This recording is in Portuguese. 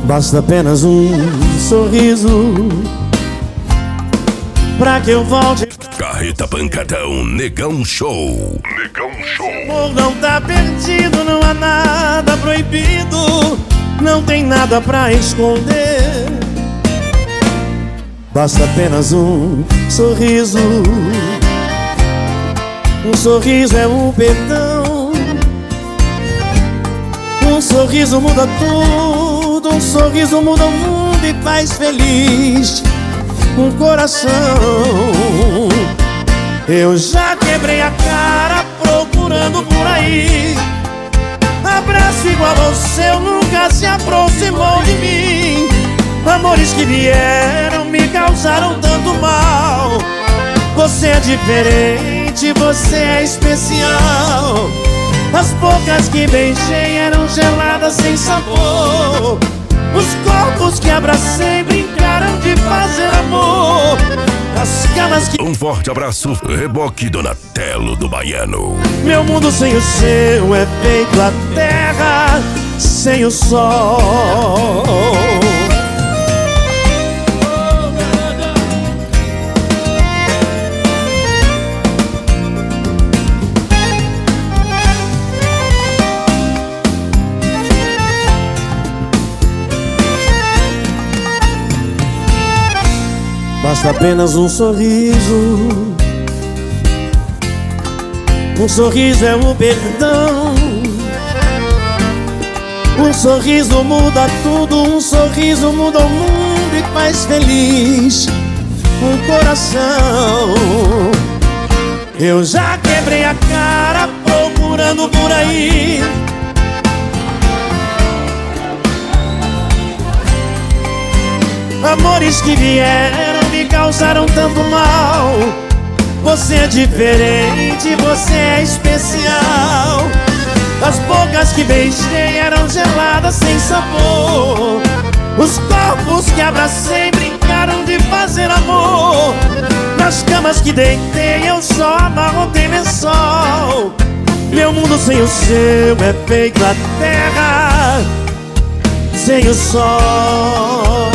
Basta apenas um sorriso pra que eu volte. Carreta Pancadão, Negão Show. Negão Show. Amor não tá perdido, não há nada proibido, não tem nada pra esconder. Basta apenas um sorriso. Um sorriso é um perdão. Um sorriso muda tudo. Um sorriso muda o mundo e faz feliz um coração. Eu já quebrei a cara procurando por aí abraço igual ao seu, nunca se aproximou de mim. Amores que vieram me causaram tanto mal. Você é diferente, você é especial. As bocas que beijei eram geladas sem sabor. Os corpos que abracei brincaram de fazer amor. As camas que... Um forte abraço, Reboque Donatello do Baiano. Meu mundo sem o seu é feito a terra sem o sol. Basta apenas um sorriso. Um sorriso é um perdão. Um sorriso muda tudo. Um sorriso muda o mundo e faz feliz um coração. Eu já quebrei a cara procurando por aí amores que vieram me causaram tanto mal. Você é diferente, você é especial. As bocas que beijei eram geladas sem sabor. Os corpos que abracei brincaram de fazer amor. Nas camas que deitei eu só amarrotei lençol. Meu mundo sem o seu é feito a terra sem o sol.